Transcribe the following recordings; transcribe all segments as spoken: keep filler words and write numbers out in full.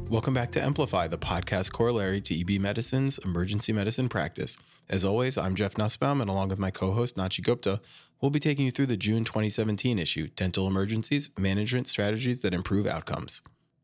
Welcome back to Amplify, the podcast corollary to E B Medicine's emergency medicine practice. As always, I'm Jeff Nussbaum, and along with my co-host Nachi Gupta, we'll be taking you through the June twenty seventeen issue, Dental Emergencies, Management Strategies that Improve Outcomes.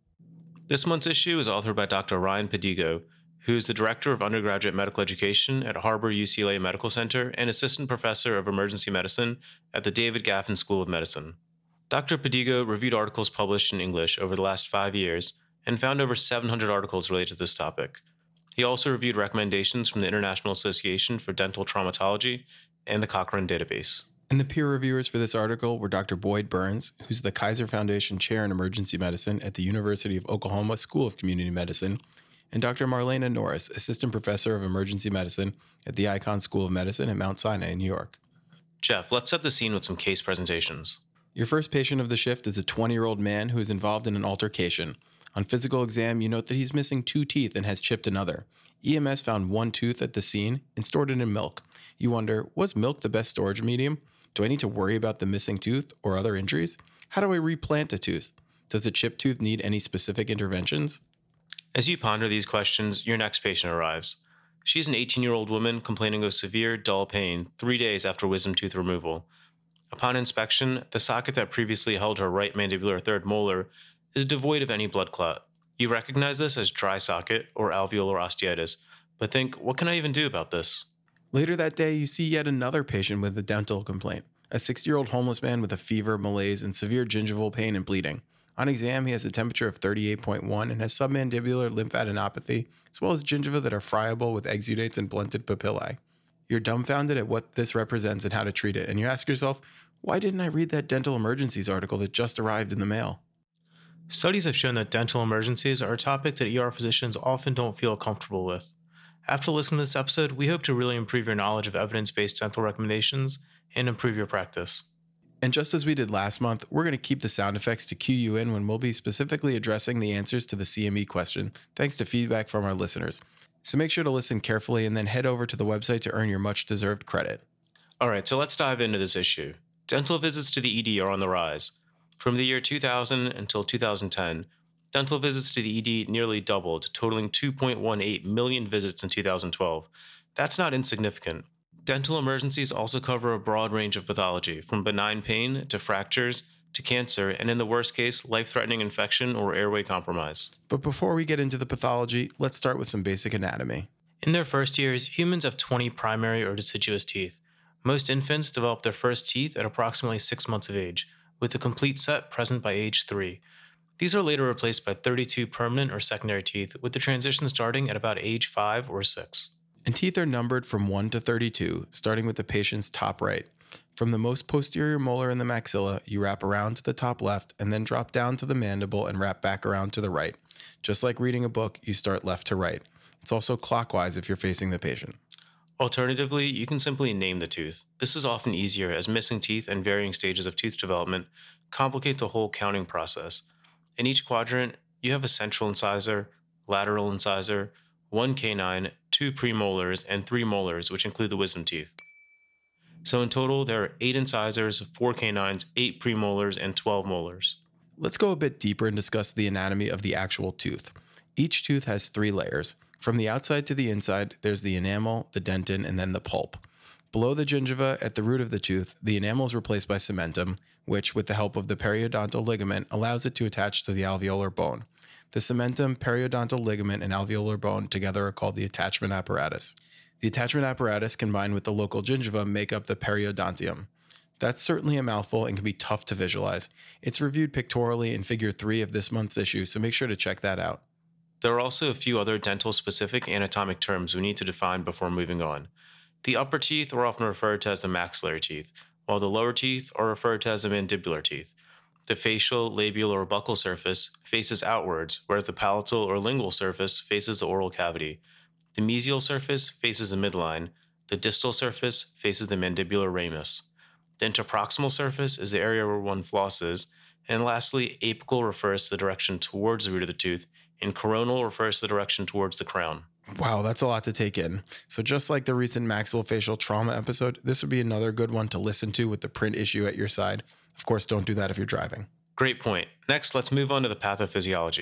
This month's issue is authored by Doctor Ryan Padigo, who is the Director of Undergraduate Medical Education at Harbor U C L A Medical Center and Assistant Professor of Emergency Medicine at the David Gaffin School of Medicine. Doctor Padigo reviewed articles published in English over the last five years and found over seven hundred articles related to this topic. He also reviewed recommendations from the International Association for Dental Traumatology and the Cochrane Database. And the peer reviewers for this article were Doctor Boyd Burns, who's the Kaiser Foundation Chair in Emergency Medicine at the University of Oklahoma School of Community Medicine, and Doctor Marlena Norris, Assistant Professor of Emergency Medicine at the Icahn School of Medicine at Mount Sinai in New York. Jeff, let's set the scene with some case presentations. Your first patient of the shift is a twenty-year-old man who is involved in an altercation. On physical exam, you note that he's missing two teeth and has chipped another. E M S found one tooth at the scene and stored it in milk. You wonder, was milk the best storage medium? Do I need to worry about the missing tooth or other injuries? How do I replant a tooth? Does a chipped tooth need any specific interventions? As you ponder these questions, your next patient arrives. She's an eighteen-year-old woman complaining of severe, dull pain three days after wisdom tooth removal. Upon inspection, the socket that previously held her right mandibular third molar is devoid of any blood clot. You recognize this as dry socket or alveolar osteitis, but think, what can I even do about this? Later that day, you see yet another patient with a dental complaint, a sixty-year-old homeless man with a fever, malaise, and severe gingival pain and bleeding. On exam, he has a temperature of thirty-eight point one and has submandibular lymphadenopathy, as well as gingiva that are friable with exudates and blunted papillae. You're dumbfounded at what this represents and how to treat it, and you ask yourself, why didn't I read that dental emergencies article that just arrived in the mail? Studies have shown that dental emergencies are a topic that E R physicians often don't feel comfortable with. After listening to this episode, we hope to really improve your knowledge of evidence-based dental recommendations and improve your practice. And just as we did last month, we're going to keep the sound effects to cue you in when we'll be specifically addressing the answers to the C M E question, thanks to feedback from our listeners. So make sure to listen carefully and then head over to the website to earn your much-deserved credit. All right, so let's dive into this issue. Dental visits to the E D are on the rise. From the year two thousand until two thousand ten, dental visits to the E D nearly doubled, totaling two point one eight million visits in two thousand twelve. That's not insignificant. Dental emergencies also cover a broad range of pathology, from benign pain to fractures to cancer, and in the worst case, life-threatening infection or airway compromise. But before we get into the pathology, let's start with some basic anatomy. In their first years, humans have twenty primary or deciduous teeth. Most infants develop their first teeth at approximately six months of age, with a complete set present by age three. These are later replaced by thirty-two permanent or secondary teeth, with the transition starting at about age five or six. And teeth are numbered from one to thirty-two, starting with the patient's top right. From the most posterior molar in the maxilla, you wrap around to the top left and then drop down to the mandible and wrap back around to the right. Just like reading a book, you start left to right. It's also clockwise if you're facing the patient. Alternatively, you can simply name the tooth. This is often easier as missing teeth and varying stages of tooth development complicate the whole counting process. In each quadrant, you have a central incisor, lateral incisor, one canine, two premolars, and three molars, which include the wisdom teeth. So in total, there are eight incisors, four canines, eight premolars, and twelve molars. Let's go a bit deeper and discuss the anatomy of the actual tooth. Each tooth has three layers. From the outside to the inside, there's the enamel, the dentin, and then the pulp. Below the gingiva, at the root of the tooth, the enamel is replaced by cementum, which, with the help of the periodontal ligament, allows it to attach to the alveolar bone. The cementum, periodontal ligament, and alveolar bone together are called the attachment apparatus. The attachment apparatus combined with the local gingiva make up the periodontium. That's certainly a mouthful and can be tough to visualize. It's reviewed pictorially in figure three of this month's issue, so make sure to check that out. There are also a few other dental-specific anatomic terms we need to define before moving on. The upper teeth are often referred to as the maxillary teeth, while the lower teeth are referred to as the mandibular teeth. The facial, labial, or buccal surface faces outwards, whereas the palatal or lingual surface faces the oral cavity. The mesial surface faces the midline. The distal surface faces the mandibular ramus. The interproximal surface is the area where one flosses. And lastly, apical refers to the direction towards the root of the tooth, and coronal refers to the direction towards the crown. Wow, that's a lot to take in. So just like the recent maxillofacial trauma episode, this would be another good one to listen to with the print issue at your side. Of course, don't do that if you're driving. Great point. Next, let's move on to the pathophysiology.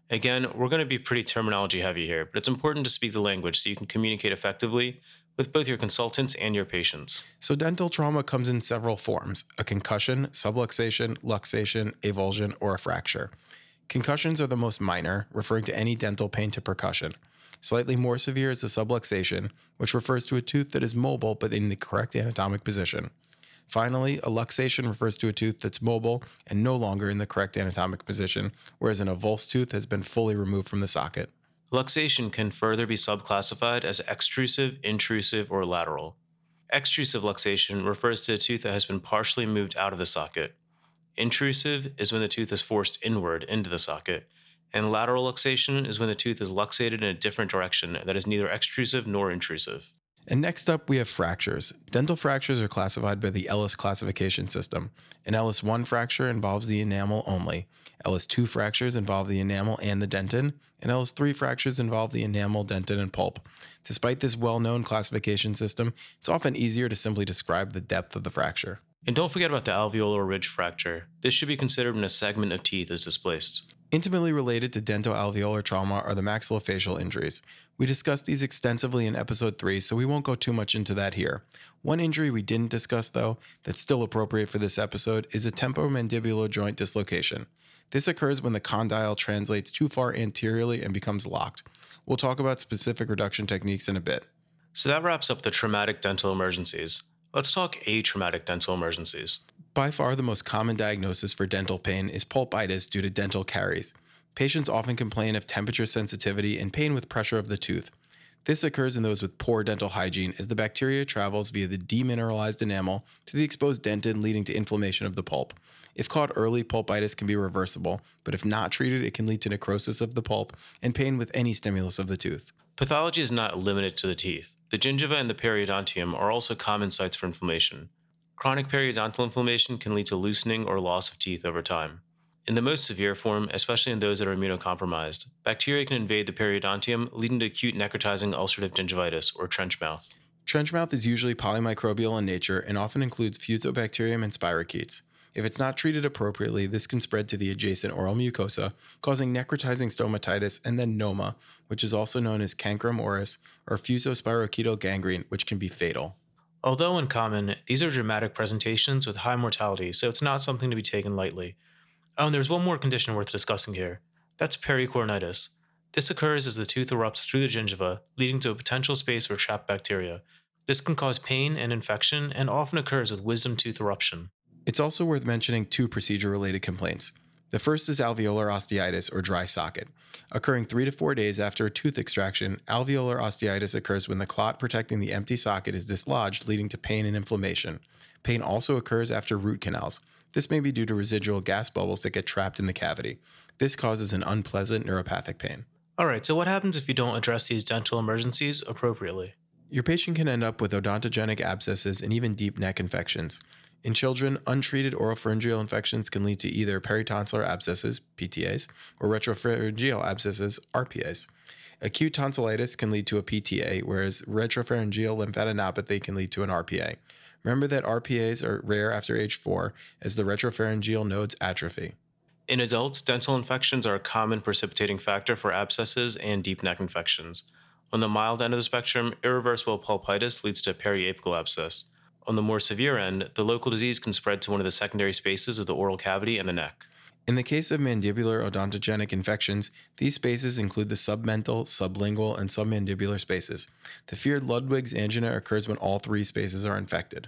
Again, we're going to be pretty terminology heavy here, but it's important to speak the language so you can communicate effectively with both your consultants and your patients. So, dental trauma comes in several forms: a concussion, subluxation, luxation, avulsion, or a fracture. Concussions are the most minor, referring to any dental pain to percussion. Slightly more severe is a subluxation, which refers to a tooth that is mobile but in the correct anatomic position. Finally, a luxation refers to a tooth that's mobile and no longer in the correct anatomic position, whereas an avulsed tooth has been fully removed from the socket. Luxation can further be subclassified as extrusive, intrusive, or lateral. Extrusive luxation refers to a tooth that has been partially moved out of the socket. Intrusive is when the tooth is forced inward into the socket, and lateral luxation is when the tooth is luxated in a different direction that is neither extrusive nor intrusive. And next up, we have fractures. Dental fractures are classified by the Ellis classification system. An Ellis one fracture involves the enamel only. Ellis two fractures involve the enamel and the dentin, and Ellis three fractures involve the enamel, dentin, and pulp. Despite this well-known classification system, it's often easier to simply describe the depth of the fracture. And don't forget about the alveolar ridge fracture. This should be considered when a segment of teeth is displaced. Intimately related to dentoalveolar trauma are the maxillofacial injuries. We discussed these extensively in episode three, so we won't go too much into that here. One injury we didn't discuss, though, that's still appropriate for this episode is a temporomandibular joint dislocation. This occurs when the condyle translates too far anteriorly and becomes locked. We'll talk about specific reduction techniques in a bit. So that wraps up the traumatic dental emergencies. Let's talk atraumatic dental emergencies. By far the most common diagnosis for dental pain is pulpitis due to dental caries. Patients often complain of temperature sensitivity and pain with pressure of the tooth. This occurs in those with poor dental hygiene as the bacteria travels via the demineralized enamel to the exposed dentin, leading to inflammation of the pulp. If caught early, pulpitis can be reversible, but if not treated, it can lead to necrosis of the pulp and pain with any stimulus of the tooth. Pathology is not limited to the teeth. The gingiva and the periodontium are also common sites for inflammation. Chronic periodontal inflammation can lead to loosening or loss of teeth over time. In the most severe form, especially in those that are immunocompromised, bacteria can invade the periodontium, leading to acute necrotizing ulcerative gingivitis, or trench mouth. Trench mouth is usually polymicrobial in nature and often includes Fusobacterium and spirochetes. If it's not treated appropriately, this can spread to the adjacent oral mucosa, causing necrotizing stomatitis and then noma, which is also known as cancrum oris, or fusospirochetal gangrene, which can be fatal. Although uncommon, these are dramatic presentations with high mortality, so it's not something to be taken lightly. Oh, and there's one more condition worth discussing here. That's pericornitis. This occurs as the tooth erupts through the gingiva, leading to a potential space for trapped bacteria. This can cause pain and infection and often occurs with wisdom tooth eruption. It's also worth mentioning two procedure-related complaints. The first is alveolar osteitis, or dry socket. Occurring three to four days after a tooth extraction, alveolar osteitis occurs when the clot protecting the empty socket is dislodged, leading to pain and inflammation. Pain also occurs after root canals. This may be due to residual gas bubbles that get trapped in the cavity. This causes an unpleasant neuropathic pain. Alright, so what happens if you don't address these dental emergencies appropriately? Your patient can end up with odontogenic abscesses and even deep neck infections. In children, untreated oropharyngeal infections can lead to either peritonsillar abscesses, P T As, or retropharyngeal abscesses, R P As. Acute tonsillitis can lead to a P T A, whereas retropharyngeal lymphadenopathy can lead to an R P A. Remember that R P As are rare after age four, as the retropharyngeal nodes atrophy. In adults, dental infections are a common precipitating factor for abscesses and deep neck infections. On the mild end of the spectrum, irreversible pulpitis leads to a periapical abscess. On the more severe end, the local disease can spread to one of the secondary spaces of the oral cavity and the neck. In the case of mandibular odontogenic infections, these spaces include the submental, sublingual, and submandibular spaces. The feared Ludwig's angina occurs when all three spaces are infected.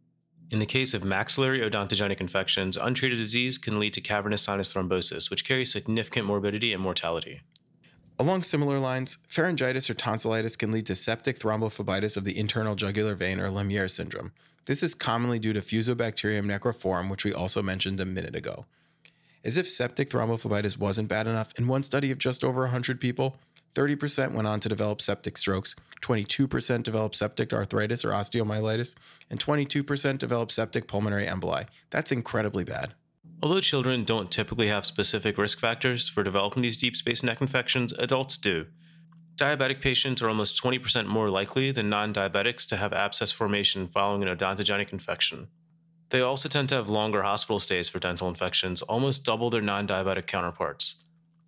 In the case of maxillary odontogenic infections, untreated disease can lead to cavernous sinus thrombosis, which carries significant morbidity and mortality. Along similar lines, pharyngitis or tonsillitis can lead to septic thrombophlebitis of the internal jugular vein, or Lemierre syndrome. This is commonly due to Fusobacterium necrophorum, which we also mentioned a minute ago. As if septic thrombophlebitis wasn't bad enough, in one study of just over one hundred people, thirty percent went on to develop septic strokes, twenty-two percent developed septic arthritis or osteomyelitis, and twenty-two percent developed septic pulmonary emboli. That's incredibly bad. Although children don't typically have specific risk factors for developing these deep space neck infections, adults do. Diabetic patients are almost twenty percent more likely than non-diabetics to have abscess formation following an odontogenic infection. They also tend to have longer hospital stays for dental infections, almost double their non-diabetic counterparts.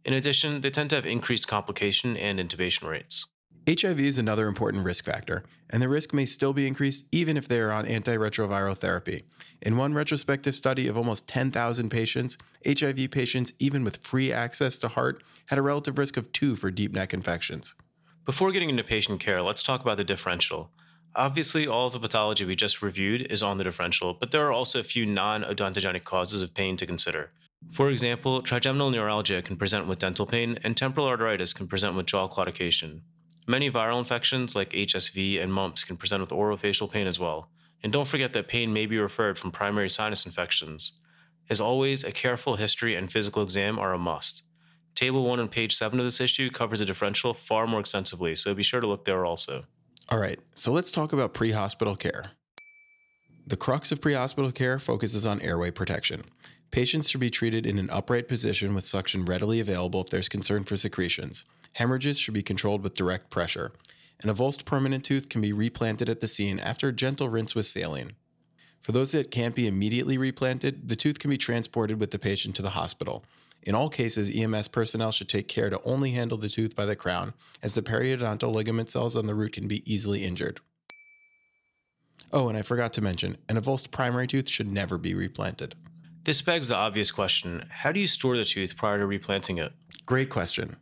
In addition, they tend to have increased complication and intubation rates. H I V is another important risk factor, and the risk may still be increased even if they are on antiretroviral therapy. In one retrospective study of almost ten thousand patients, H I V patients, even with free access to heart, had a relative risk of two for deep neck infections. Before getting into patient care, let's talk about the differential. Obviously, all of the pathology we just reviewed is on the differential, but there are also a few non-odontogenic causes of pain to consider. For example, trigeminal neuralgia can present with dental pain, and temporal arteritis can present with jaw claudication. Many viral infections like H S V and mumps can present with orofacial pain as well. And don't forget that pain may be referred from primary sinus infections. As always, a careful history and physical exam are a must. Table one on page seven of this issue covers the differential far more extensively, so be sure to look there also. All right, so let's talk about pre-hospital care. The crux of pre-hospital care focuses on airway protection. Patients should be treated in an upright position with suction readily available if there's concern for secretions. Hemorrhages should be controlled with direct pressure. An avulsed permanent tooth can be replanted at the scene after a gentle rinse with saline. For those that can't be immediately replanted, the tooth can be transported with the patient to the hospital. In all cases, E M S personnel should take care to only handle the tooth by the crown, as the periodontal ligament cells on the root can be easily injured. Oh, and I forgot to mention, an avulsed primary tooth should never be replanted. This begs the obvious question: how do you store the tooth prior to replanting it? Great question.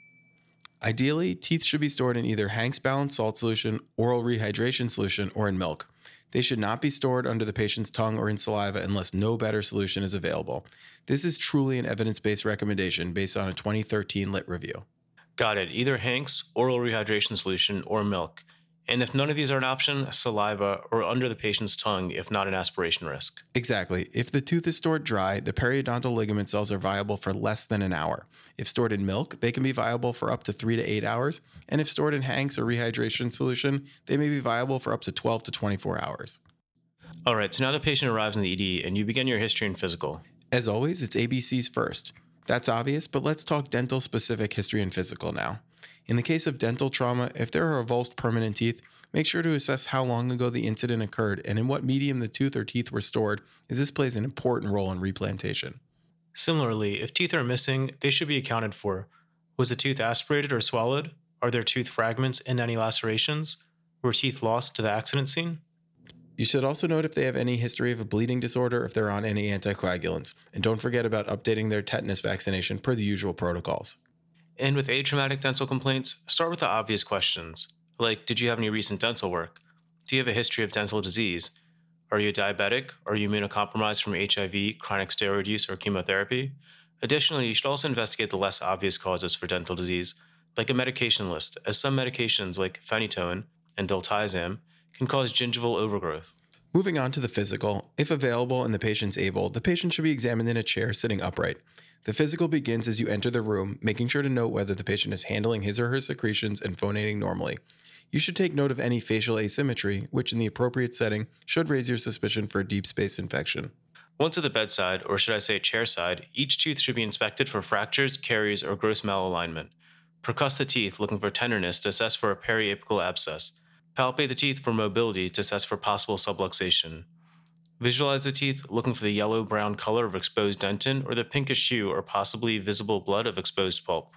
Ideally, teeth should be stored in either Hank's balanced salt solution, oral rehydration solution, or in milk. They should not be stored under the patient's tongue or in saliva unless no better solution is available. This is truly an evidence-based recommendation based on a twenty thirteen Lit review. Got it. Either Hank's, oral rehydration solution, or milk. And if none of these are an option, saliva or under the patient's tongue if not an aspiration risk. Exactly. If the tooth is stored dry, the periodontal ligament cells are viable for less than an hour. If stored in milk, they can be viable for up to three to eight hours. And if stored in Hank's or rehydration solution, they may be viable for up to twelve to twenty-four hours. All right, so now the patient arrives in the E D and you begin your history and physical. As always, it's A B Cs first. That's obvious, but let's talk dental-specific history and physical now. In the case of dental trauma, if there are avulsed permanent teeth, make sure to assess how long ago the incident occurred and in what medium the tooth or teeth were stored, as this plays an important role in replantation. Similarly, if teeth are missing, they should be accounted for. Was the tooth aspirated or swallowed? Are there tooth fragments and any lacerations? Were teeth lost to the accident scene? You should also note if they have any history of a bleeding disorder, if they're on any anticoagulants. And don't forget about updating their tetanus vaccination per the usual protocols. And with atraumatic dental complaints, start with the obvious questions, like did you have any recent dental work? Do you have a history of dental disease? Are you diabetic? Are you immunocompromised from H I V, chronic steroid use, or chemotherapy? Additionally, you should also investigate the less obvious causes for dental disease, like a medication list, as some medications like phenytoin and diltiazem can cause gingival overgrowth. Moving on to the physical, if available and the patient's able, the patient should be examined in a chair sitting upright. The physical begins as you enter the room, making sure to note whether the patient is handling his or her secretions and phonating normally. You should take note of any facial asymmetry, which in the appropriate setting should raise your suspicion for a deep space infection. Once at the bedside, or should I say chairside, each tooth should be inspected for fractures, caries, or gross malalignment. Percuss the teeth looking for tenderness to assess for a periapical abscess. Palpate the teeth for mobility to assess for possible subluxation. Visualize the teeth looking for the yellow-brown color of exposed dentin or the pinkish hue or possibly visible blood of exposed pulp.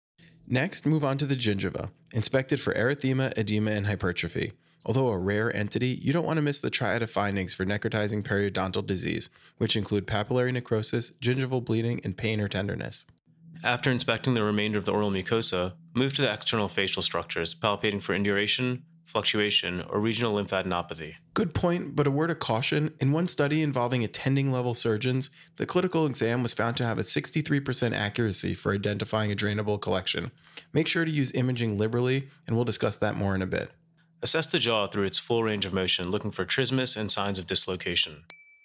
Next, move on to the gingiva. Inspect it for erythema, edema, and hypertrophy. Although a rare entity, you don't want to miss the triad of findings for necrotizing periodontal disease, which include papillary necrosis, gingival bleeding, and pain or tenderness. After inspecting the remainder of the oral mucosa, move to the external facial structures, palpating for induration, fluctuation, or regional lymphadenopathy. Good point, but a word of caution. In one study involving attending level surgeons, the clinical exam was found to have a sixty-three percent accuracy for identifying a drainable collection. Make sure to use imaging liberally, and we'll discuss that more in a bit. Assess the jaw through its full range of motion, looking for trismus and signs of dislocation.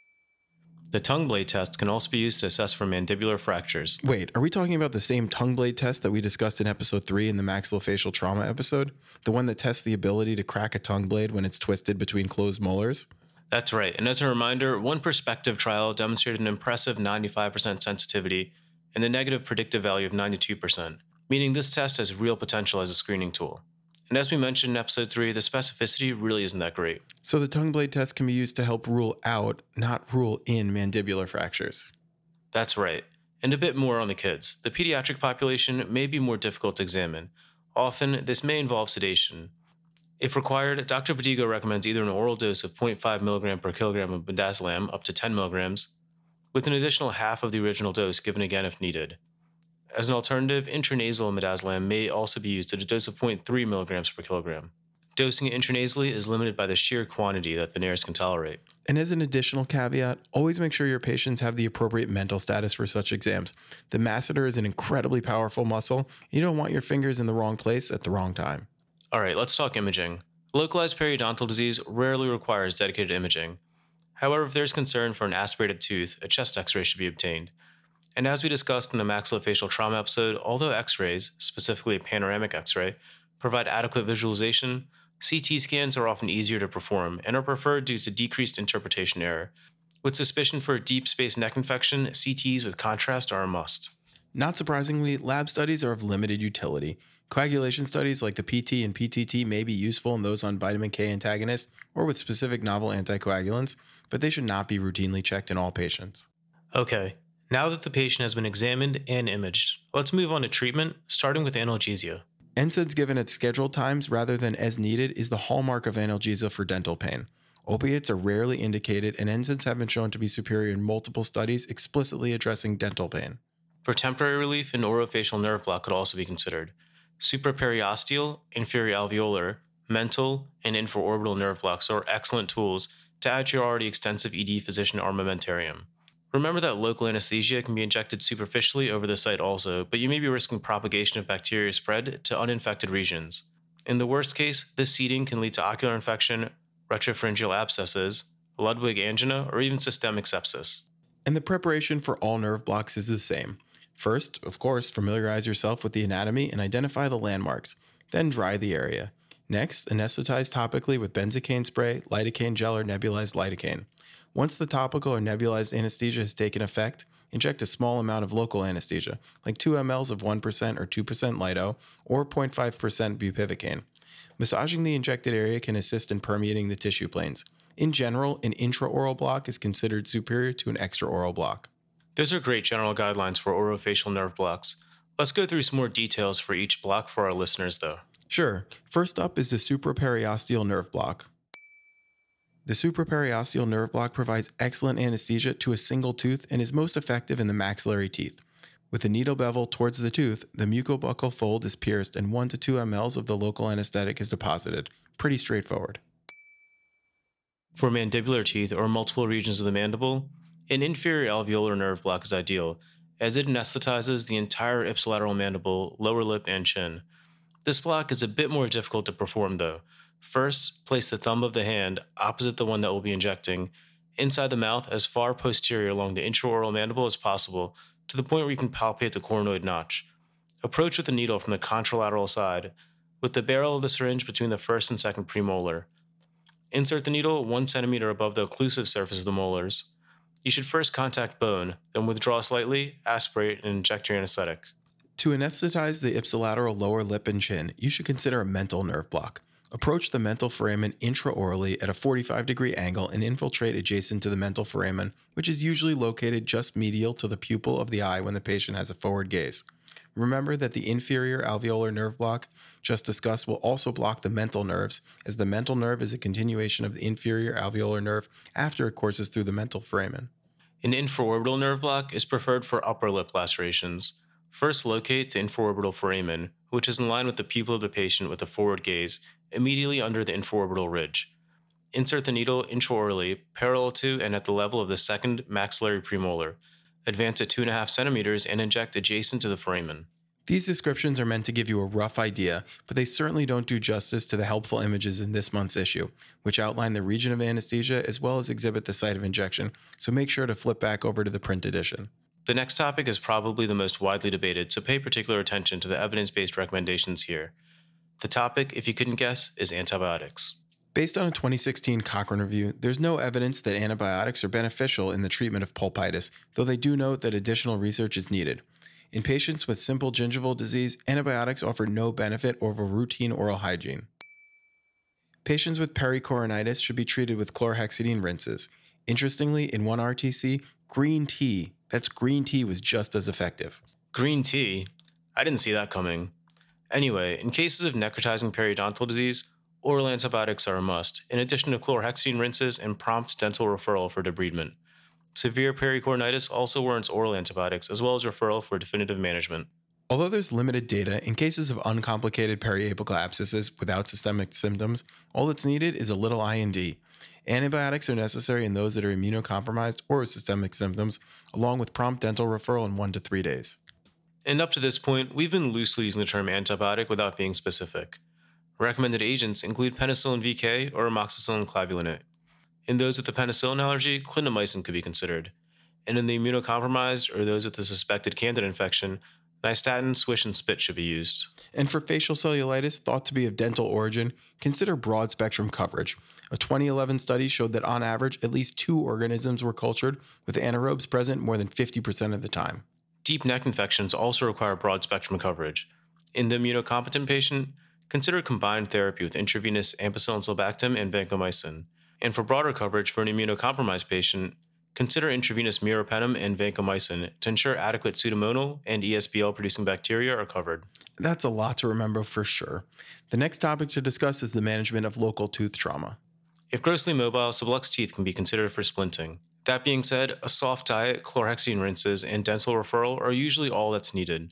The tongue blade test can also be used to assess for mandibular fractures. Wait, are we talking about the same tongue blade test that we discussed in episode three in the maxillofacial trauma episode? The one that tests the ability to crack a tongue blade when it's twisted between closed molars? That's right, and as a reminder, one prospective trial demonstrated an impressive ninety-five percent sensitivity and a negative predictive value of ninety-two percent, meaning this test has real potential as a screening tool. And as we mentioned in episode three, the specificity really isn't that great. So the tongue blade test can be used to help rule out, not rule in, mandibular fractures. That's right. And a bit more on the kids. The pediatric population may be more difficult to examine. Often, this may involve sedation. If required, Doctor Bodigo recommends either an oral dose of zero point five milligrams per kilogram of midazolam up to ten milligrams, with an additional half of the original dose given again if needed. As an alternative, intranasal midazolam may also be used at a dose of zero point three milligrams per kilogram. Dosing intranasally is limited by the sheer quantity that the nurse can tolerate. And as an additional caveat, always make sure your patients have the appropriate mental status for such exams. The masseter is an incredibly powerful muscle. You don't want your fingers in the wrong place at the wrong time. All right, let's talk imaging. Localized periodontal disease rarely requires dedicated imaging. However, if there's concern for an aspirated tooth, a chest x-ray should be obtained. And as we discussed in the maxillofacial trauma episode, although x-rays, specifically a panoramic x-ray, provide adequate visualization, C T scans are often easier to perform and are preferred due to decreased interpretation error. With suspicion for a deep space neck infection, C Ts with contrast are a must. Not surprisingly, lab studies are of limited utility. Coagulation studies like the P T and P T T may be useful in those on vitamin K antagonists or with specific novel anticoagulants, but they should not be routinely checked in all patients. Okay, now that the patient has been examined and imaged, let's move on to treatment, starting with analgesia. N SAIDs given at scheduled times rather than as needed is the hallmark of analgesia for dental pain. Opiates are rarely indicated, and N SAIDs have been shown to be superior in multiple studies explicitly addressing dental pain. For temporary relief, an orofacial nerve block could also be considered. Supraperiosteal, inferior alveolar, mental, and infraorbital nerve blocks are excellent tools to add to your already extensive E D physician armamentarium. Remember that local anesthesia can be injected superficially over the site also, but you may be risking propagation of bacteria spread to uninfected regions. In the worst case, this seeding can lead to ocular infection, retropharyngeal abscesses, Ludwig angina, or even systemic sepsis. And the preparation for all nerve blocks is the same. First, of course, familiarize yourself with the anatomy and identify the landmarks. Then dry the area. Next, anesthetize topically with benzocaine spray, lidocaine gel, or nebulized lidocaine. Once the topical or nebulized anesthesia has taken effect, inject a small amount of local anesthesia, like two milliliters of one percent or two percent lido, or zero point five percent bupivacaine. Massaging the injected area can assist in permeating the tissue planes. In general, an intraoral block is considered superior to an extraoral block. Those are great general guidelines for orofacial nerve blocks. Let's go through some more details for each block for our listeners, though. Sure. First up is the supraperiosteal nerve block. The supraperiosteal nerve block provides excellent anesthesia to a single tooth and is most effective in the maxillary teeth. With the needle bevel towards the tooth, the mucobuccal fold is pierced and one to two milliliters of the local anesthetic is deposited. Pretty straightforward. For mandibular teeth or multiple regions of the mandible, an inferior alveolar nerve block is ideal, as it anesthetizes the entire ipsilateral mandible, lower lip, and chin. This block is a bit more difficult to perform though. First, place the thumb of the hand opposite the one that will be injecting, inside the mouth as far posterior along the intraoral mandible as possible, to the point where you can palpate the coronoid notch. Approach with the needle from the contralateral side, with the barrel of the syringe between the first and second premolar. Insert the needle one centimeter above the occlusive surface of the molars. You should first contact bone, then withdraw slightly, aspirate, and inject your anesthetic. To anesthetize the ipsilateral lower lip and chin, you should consider a mental nerve block. Approach the mental foramen intraorally at a forty-five degree angle and infiltrate adjacent to the mental foramen, which is usually located just medial to the pupil of the eye when the patient has a forward gaze. Remember that the inferior alveolar nerve block just discussed will also block the mental nerves, as the mental nerve is a continuation of the inferior alveolar nerve after it courses through the mental foramen. An infraorbital nerve block is preferred for upper lip lacerations. First, locate the infraorbital foramen, which is in line with the pupil of the patient with a forward gaze, immediately under the infraorbital ridge. Insert the needle intraorally, parallel to and at the level of the second maxillary premolar. Advance it two point five centimeters and inject adjacent to the foramen. These descriptions are meant to give you a rough idea, but they certainly don't do justice to the helpful images in this month's issue, which outline the region of anesthesia as well as exhibit the site of injection, so make sure to flip back over to the print edition. The next topic is probably the most widely debated, so pay particular attention to the evidence-based recommendations here. The topic, if you couldn't guess, is antibiotics. Based on a twenty sixteen Cochrane review, there's no evidence that antibiotics are beneficial in the treatment of pulpitis, though they do note that additional research is needed. In patients with simple gingival disease, antibiotics offer no benefit over routine oral hygiene. Patients with pericoronitis should be treated with chlorhexidine rinses. Interestingly, in one R T C, Green tea. That's green tea was just as effective. Green tea? I didn't see that coming. Anyway, in cases of necrotizing periodontal disease, oral antibiotics are a must, in addition to chlorhexidine rinses and prompt dental referral for debridement. Severe pericornitis also warrants oral antibiotics, as well as referral for definitive management. Although there's limited data, in cases of uncomplicated periapical abscesses without systemic symptoms, all that's needed is a little I N D. Antibiotics are necessary in those that are immunocompromised or with systemic symptoms, along with prompt dental referral in one to three days. And up to this point, we've been loosely using the term antibiotic without being specific. Recommended agents include penicillin V K or amoxicillin clavulanate. In those with a penicillin allergy, clindamycin could be considered. And in the immunocompromised or those with a suspected candida infection, nystatin, swish, and spit should be used. And for facial cellulitis thought to be of dental origin, consider broad spectrum coverage. A twenty eleven study showed that on average, at least two organisms were cultured, with anaerobes present more than fifty percent of the time. Deep neck infections also require broad spectrum coverage. In the immunocompetent patient, consider combined therapy with intravenous ampicillin sulbactam and vancomycin. And for broader coverage for an immunocompromised patient, consider intravenous meropenem and vancomycin to ensure adequate pseudomonal and E S B L-producing bacteria are covered. That's a lot to remember for sure. The next topic to discuss is the management of local tooth trauma. If grossly mobile, sublux teeth can be considered for splinting. That being said, a soft diet, chlorhexidine rinses, and dental referral are usually all that's needed.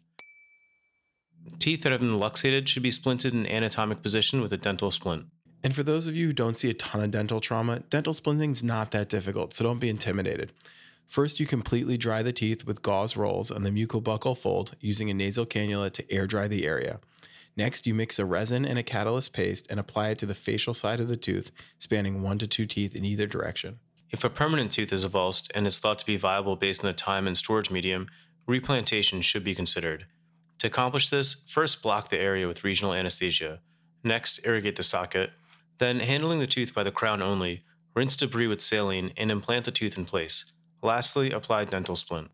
Teeth that have been luxated should be splinted in anatomic position with a dental splint. And for those of you who don't see a ton of dental trauma, dental splinting is not that difficult, so don't be intimidated. First, you completely dry the teeth with gauze rolls on the mucobuccal fold using a nasal cannula to air dry the area. Next, you mix a resin and a catalyst paste and apply it to the facial side of the tooth, spanning one to two teeth in either direction. If a permanent tooth is avulsed and is thought to be viable based on the time and storage medium, replantation should be considered. To accomplish this, first block the area with regional anesthesia. Next, irrigate the socket. Then, handling the tooth by the crown only, rinse debris with saline and implant the tooth in place. Lastly, apply dental splint.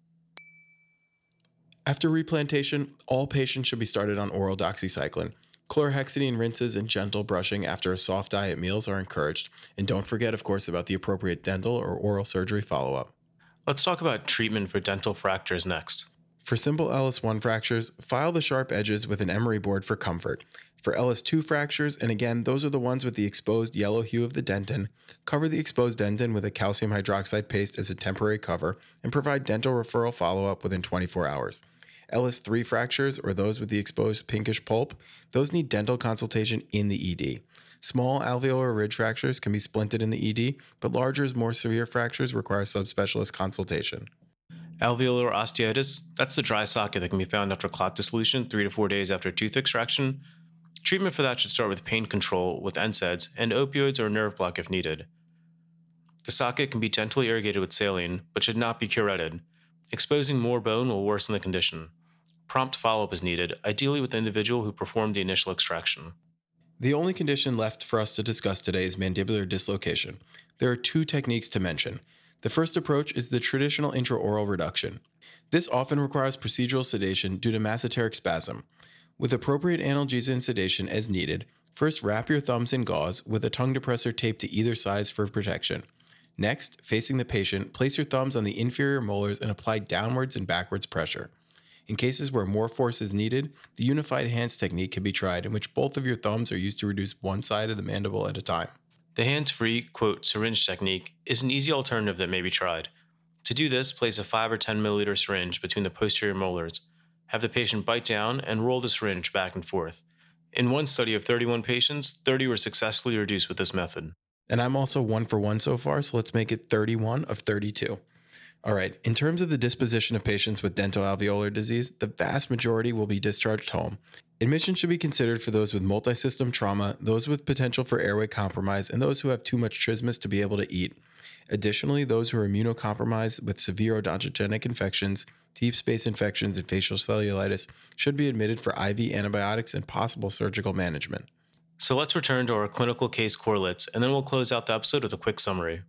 After replantation, all patients should be started on oral doxycycline. Chlorhexidine rinses and gentle brushing after a soft diet meals are encouraged. And don't forget, of course, about the appropriate dental or oral surgery follow-up. Let's talk about treatment for dental fractures next. For simple L S one fractures, file the sharp edges with an emery board for comfort. For L S two fractures, and again, those are the ones with the exposed yellow hue of the dentin, cover the exposed dentin with a calcium hydroxide paste as a temporary cover and provide dental referral follow-up within twenty-four hours. L S three fractures, or those with the exposed pinkish pulp, those need dental consultation in the E D. Small alveolar ridge fractures can be splinted in the E D, but larger, more severe fractures require subspecialist consultation. Alveolar osteitis, that's the dry socket that can be found after clot dissolution three to four days after tooth extraction. Treatment for that should start with pain control with N SAIDs and opioids or nerve block if needed. The socket can be gently irrigated with saline, but should not be curetted. Exposing more bone will worsen the condition. Prompt follow-up is needed, ideally with the individual who performed the initial extraction. The only condition left for us to discuss today is mandibular dislocation. There are two techniques to mention. The first approach is the traditional intraoral reduction. This often requires procedural sedation due to masseteric spasm. With appropriate analgesia and sedation as needed, first wrap your thumbs in gauze with a tongue depressor taped to either side for protection. Next, facing the patient, place your thumbs on the inferior molars and apply downwards and backwards pressure. In cases where more force is needed, the unified hands technique can be tried, in which both of your thumbs are used to reduce one side of the mandible at a time. The hands-free, quote, syringe technique is an easy alternative that may be tried. To do this, place a five or ten milliliter syringe between the posterior molars. Have the patient bite down and roll the syringe back and forth. In one study of thirty-one patients, thirty were successfully reduced with this method. And I'm also one for one so far, so let's make it thirty-one of thirty-two. All right, in terms of the disposition of patients with dental alveolar disease, the vast majority will be discharged home. Admission should be considered for those with multisystem trauma, those with potential for airway compromise, and those who have too much trismus to be able to eat. Additionally, those who are immunocompromised with severe odontogenic infections, deep space infections, and facial cellulitis should be admitted for I V antibiotics and possible surgical management. So let's return to our clinical case correlates, and then we'll close out the episode with a quick summary.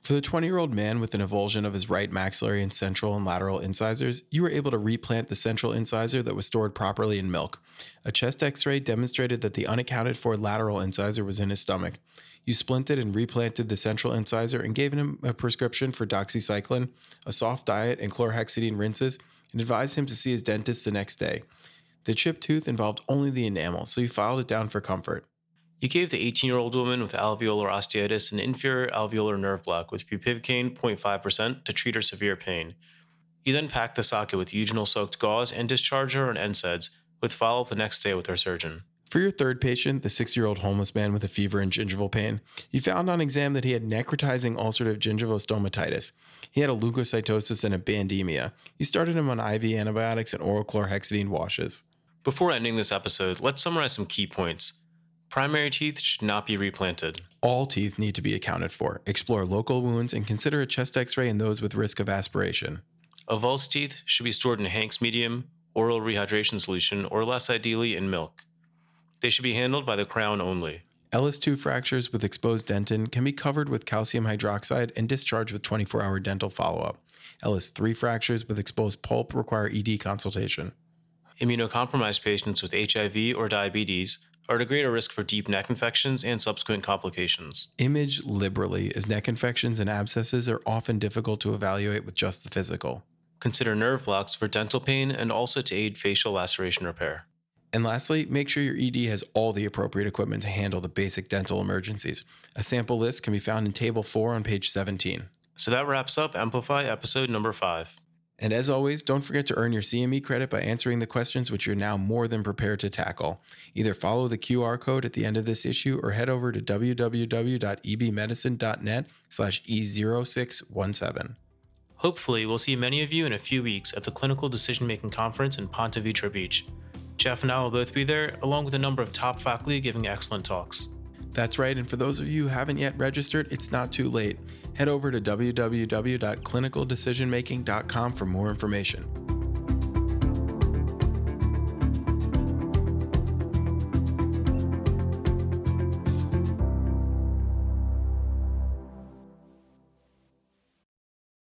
For the twenty-year-old man with an avulsion of his right maxillary and central and lateral incisors, you were able to replant the central incisor that was stored properly in milk. A chest x-ray demonstrated that the unaccounted for lateral incisor was in his stomach. You splinted and replanted the central incisor and gave him a prescription for doxycycline, a soft diet, and chlorhexidine rinses, and advised him to see his dentist the next day. The chipped tooth involved only the enamel, so you filed it down for comfort. You gave the eighteen-year-old woman with alveolar osteitis an inferior alveolar nerve block with bupivacaine zero point five percent to treat her severe pain. You then packed the socket with eugenol-soaked gauze and discharged her on N SAIDs, with follow-up the next day with her surgeon. For your third patient, the six-year-old homeless man with a fever and gingival pain, you found on exam that he had necrotizing ulcerative gingivostomatitis. He had a leukocytosis and a bandemia. You started him on I V antibiotics and oral chlorhexidine washes. Before ending this episode, let's summarize some key points. Primary teeth should not be replanted. All teeth need to be accounted for. Explore local wounds and consider a chest x-ray in those with risk of aspiration. Avulsed teeth should be stored in Hank's medium, oral rehydration solution, or less ideally in milk. They should be handled by the crown only. L S two fractures with exposed dentin can be covered with calcium hydroxide and discharged with twenty-four hour dental follow-up. L S three fractures with exposed pulp require E D consultation. Immunocompromised patients with H I V or diabetes are at a greater risk for deep neck infections and subsequent complications. Image liberally, as neck infections and abscesses are often difficult to evaluate with just the physical. Consider nerve blocks for dental pain and also to aid facial laceration repair. And lastly, make sure your E D has all the appropriate equipment to handle the basic dental emergencies. A sample list can be found in Table four on page seventeen. So that wraps up Amplify episode number five. And as always, don't forget to earn your C M E credit by answering the questions which you're now more than prepared to tackle. Either follow the Q R code at the end of this issue or head over to w w w dot e b medicine dot net slash e zero six one seven. Hopefully, we'll see many of you in a few weeks at the Clinical Decision Making Conference in Ponte Vedra Beach. Jeff and I will both be there, along with a number of top faculty giving excellent talks. That's right, and for those of you who haven't yet registered, it's not too late. Head over to w w w dot clinical decision making dot com for more information.